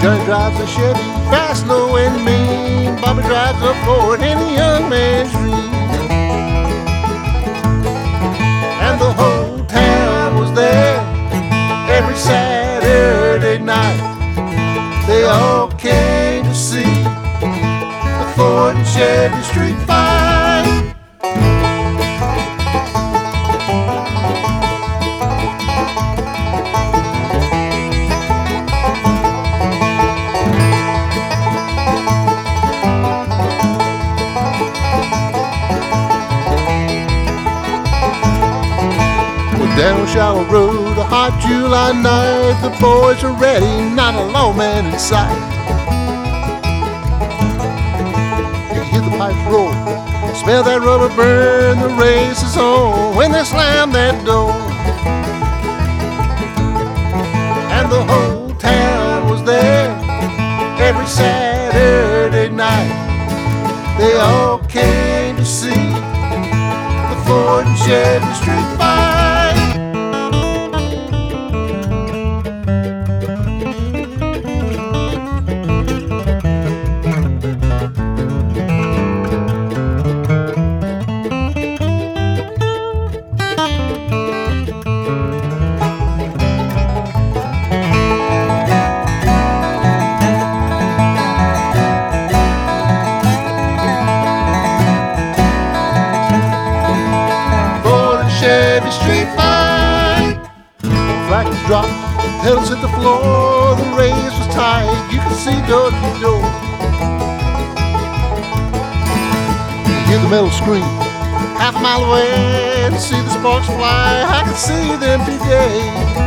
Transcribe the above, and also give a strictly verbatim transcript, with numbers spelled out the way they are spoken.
Johnny drives a Chevy, fast, low, and mean. Bobby drives a Ford in a young man's dream. And the whole town was there every Saturday night. They all came to see the Ford and Chevy street fight. Down Shower Road, a hot July night, the boys are ready, not a lawman in sight. You hear the pipes roll, smell that rubber burn, the race is on when they slam that door. And the whole town was there every Saturday night. They all came to see the Ford and Chevy street fight. Chevy street fight. Flag was dropped, pedals hit the floor, the race was tight, you could see door to door. You hear the metal scream, half a mile away, and see the sparks fly, I could see them today.